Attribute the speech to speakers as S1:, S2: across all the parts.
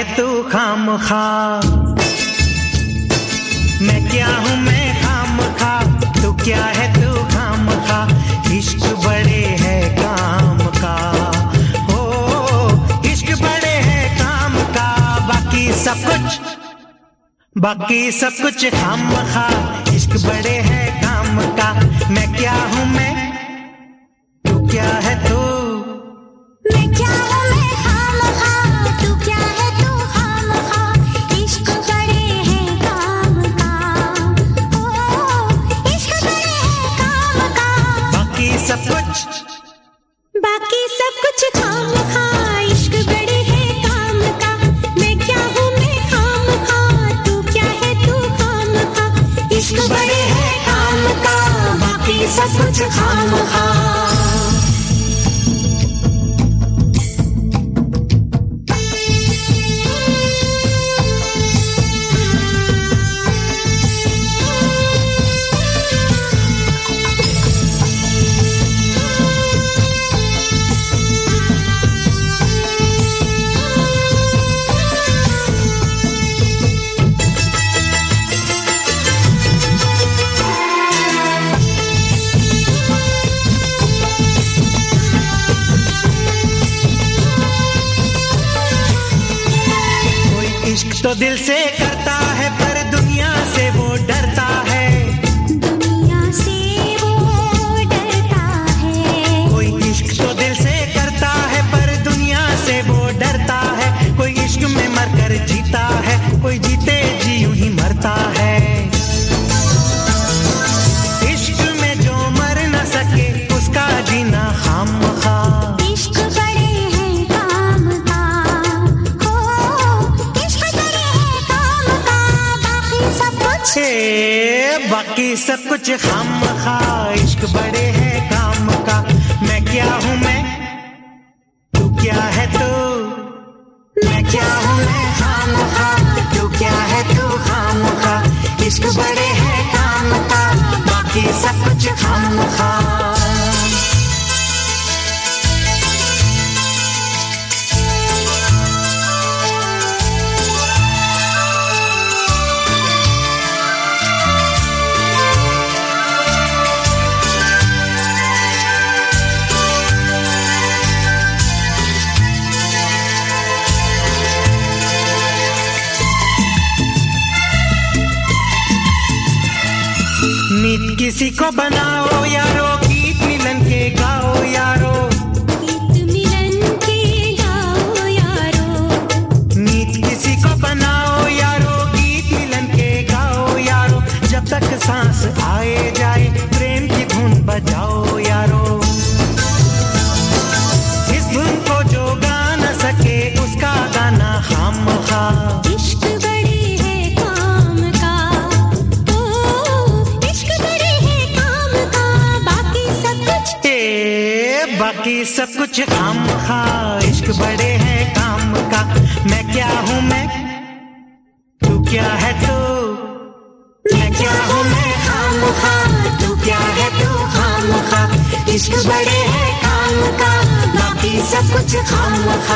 S1: है तू खामखा, मैं क्या हूँ मैं खामखा, तू क्या है तू खामखा, इश्क बड़े है काम का, हो इश्क बड़े है काम का, बाकी सब कुछ खामखा, इश्क बड़े है काम का, मैं क्या हूँ मैं, तू क्या है तू,
S2: मैं क्या हूँ मैं खामखा, तू क्या है तू खामखा, इश्क बड़े है काम का, ओ इश्क बड़े है काम का,
S1: बाकी सब कुछ
S2: खामखा, इश्क बड़े है काम का, मैं क्या हूँ मैं खामखा, तू क्या है तू खामखा, इश्क बड़े है काम का, बाकी सब कुछ खामखा।
S1: इश्क तो दिल से करता है पर दुनिया से वो डरता है,
S2: दुनिया से वो डरता है,
S1: कोई इश्क तो दिल से करता है पर दुनिया से वो डरता है, कोई इश्क में मरकर जीता है, कोई जीते जी यूं ही मरता है, इश्क में जो मर न सके उसका जीना खामखा,
S2: इश्क बड़े है काम का, हो इश्क बड़े है काम का,
S1: बाकी सब कुछ खामखा, इश्क बड़े है काम का, मैं क्या हूँ मैं, तू क्या है तू, मैं क्या हूँ मैं खामखा, तू क्या है तू खामखा, इश्क बड़े है काम का, बाकी सब कुछ खामखा। नीत किसी को बनाओ यारो, गीत मिलन के गाओ यारो,
S2: गीत मिलन के गाओ यारो,
S1: नीत किसी को बनाओ यारो, गीत मिलन के गाओ यारो, जब तक सांस आए जाए प्रेम की धुन बजाओ यारो, इस धुन को जो गा न सके उसका गाना खामखा,
S2: इश्क बड़े है काम का, ओ इश्क बड़े है काम का, बाकी सब कुछ
S1: खामखा, इश्क बड़े है काम का, मैं क्या हूँ मैं, तू क्या है तू, मैं क्या हूँ मैं खामखा, तू क्या है तू खामखा, इश्क बड़े है काम का, बाकी सब कुछ खामखा।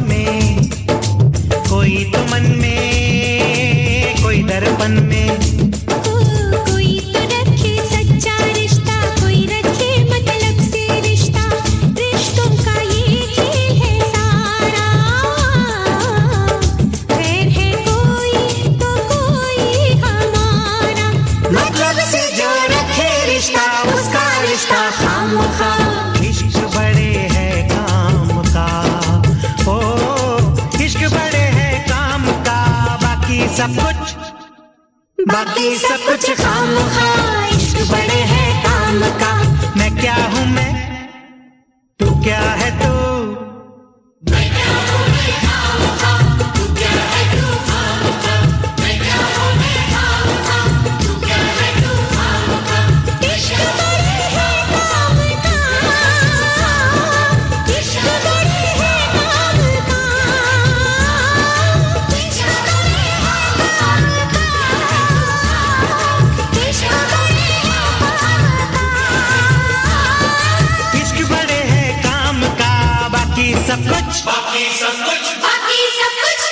S1: में, कोई तो मन में, कोई दर्पण में।
S2: कोई तो रखे सच्चा रिश्ता, कोई रखे मतलब से रिश्ता, रिश्तों का ये खेल है सारा। खैर है कोई तो कोई हमारा,
S1: मतलब से जो रखे रिश्ता उसका रिश्ता खामखा। इश्क बड़े है काम का, ओ इश्क बड़े है काम का, बाकी सब कुछ खामखा। इश्क बड़े है काम का, मैं क्या हूँ मैं, तू क्या है तू।
S2: इश्क बड़े है काम का, इश्क बड़े है काम का, इश्क बड़े है काम का, इश्क बड़े है काम का।
S1: इश्क बड़े है काम का, बाकी सब कुछ
S2: बाकी सब कुछ